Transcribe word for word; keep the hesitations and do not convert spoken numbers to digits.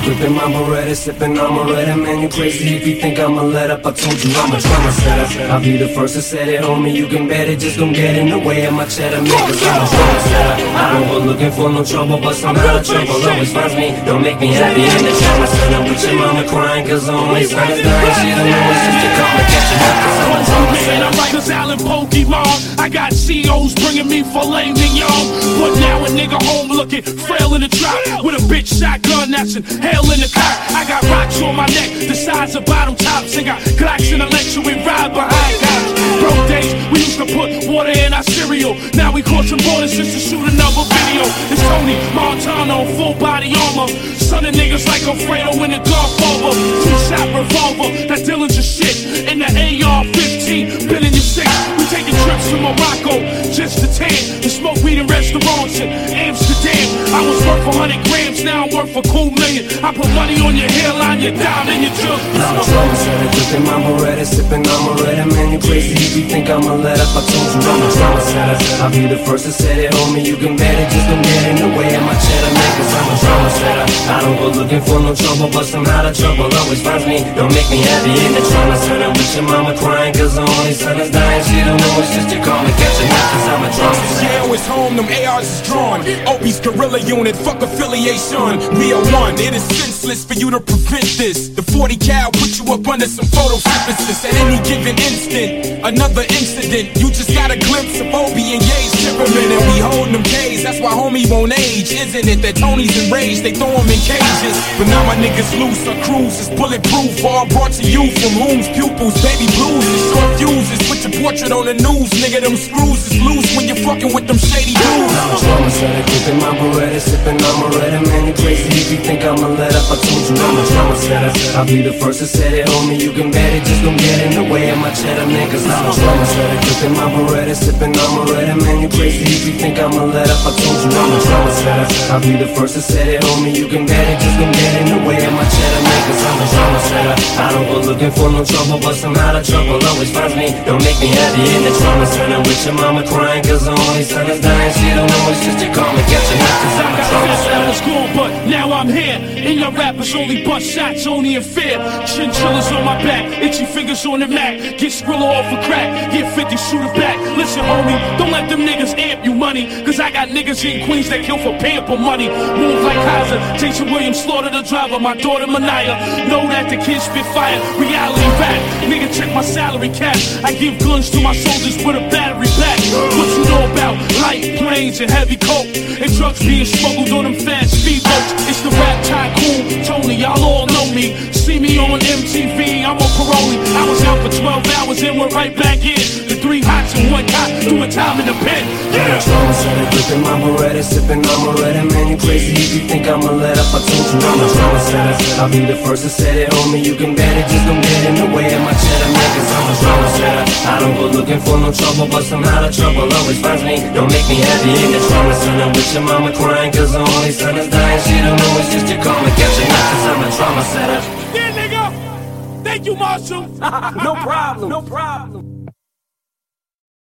gripping my Beretta, sipping on Beretta. Man, you crazy if you think I'ma let up. I told you I'm a drama setter. I'll be the first to set it, homie. You can bet it, just don't get in the way of my cheddar. Man, cause I'm a drama setter. I don't go looking for no trouble, but somehow the trouble always finds me. Don't make me happy in the drama center with your mama crying, cause only son is dying. She don't know it's just to come and catch it up, cause I'm a drama setter. I'm like this Allen Pokemon. I got C Os bringing me filet mignon. But now a nigga home looking frail in the drop with a bitch shotgun that's in hell in the cock. I got rocks on my neck the size of bottom tops. And got Glocks in the lecture we ride behind cops. Broke days, we used to put water in our cereal. Now we crossing borders just to shoot another video. It's Tony Montana, full body armor. Son of niggas like Alfredo in the Godfather. Two-shot revolver, that Dillinger shit. In the A R fifteen, been in your six. We taking trips to Morocco just to tan. To smoke weed in restaurants in Amsterdam. I was worth a hundred grams, now I'm worth a cool million. I put money on your hairline, your dime, and your jug. I'm a drama setter, gripping my Beretta, sipping on Beretta. Man, you crazy if you think I'ma let up. I told you I'm a drama setter. I'll be the first to set it, homie. You can bet it, just don't get in the way of my cheddar, man, cause I'm a drama setter. I don't go looking for no trouble, but somehow the trouble always finds me. Don't make me happy in the trauma center with your mama crying, cause the only son is dying. She don't know it's just you call me catching up, cause I'm a drama setter. Jail is home, them A Rs is drawn. Opie's guerrilla unit, fuck affiliation. We are one, it is senseless for you to prevent this. The forty cal put you up under some photosynthesis. At any given instant, another incident. You just got a glimpse of Opie and Ye's temperament, and we holding them K's. That's why homie won't age, isn't it? That Tony's enraged, they throw him in cages. But now my niggas loose, our cruise is bulletproof. All brought to you from whom's pupils, baby blues and short fuses. Put your portrait on the news, nigga, them screws is loose when you're fucking with them shady dudes. I'm a drama setter, gripping my Beretta, sipping on Beretta. Man, you crazy if you think I'ma let up. I told you I'm a drama setter. I'll be the first to set it, homie. You can bet it, just don't get in the way of my cheddar, man, cause I'm a drama setter. Gripping my Beretta, sipping on Beretta. Man, you crazy if you think I'ma let up. I told you I'm a drama setter. I'll be the first to set it, homie. You can bet it, just don't get in the way of my cheddar, man, cause I'm a drama setter. I don't go looking for no trouble, but somehow the trouble always finds me. Don't make me happy in the trauma center with your mama crying, cause the only son is dying. She don't know it's just you call me catching up, cause I'm a drama setter. I was gone, but now I'm here. In your rappers only bust shots, only in fear. Chinchillas on my back, itchy fingers on the Mac. Get Skrilla off a crack, get fifty, shoot it back. Listen, homie, don't let them niggas amp you money, cause I got niggas in Queens that kill for pamper money. Move like Kaiser, Jason Williams slaughter the driver, my daughter Mania. Know that the kids spit fire, reality rap. Nigga, check my salary cap. I give guns to my soldiers with a battery back. What you know about light planes and heavy coke and drugs being smuggled on them fast speedboats? It's the rap tycoon, Tony, y'all all know me. See me on M T V, I'm on parole. I was out for twelve hours and we're right back in. The three hots and one cop doing time in the pen. Yeah. I'm a drama setter, gripping my Beretta, sipping on Beretta. Man, you crazy if you think I'ma let up. I told you I'm a drama setter. I'll be the first to set it, homie. You can bet it, just don't get in the way of my cheddar, man, cause I'm a drama setter. I don't go looking for no trouble, but somehow the trouble always finds me. Don't make me happy in the trauma center with your mama crying, cause the only son is dying. She don't know it's just you call me catching up, cause I'm a trauma setter. Yeah, nigga! Thank you, Marshall! No problem, no problem.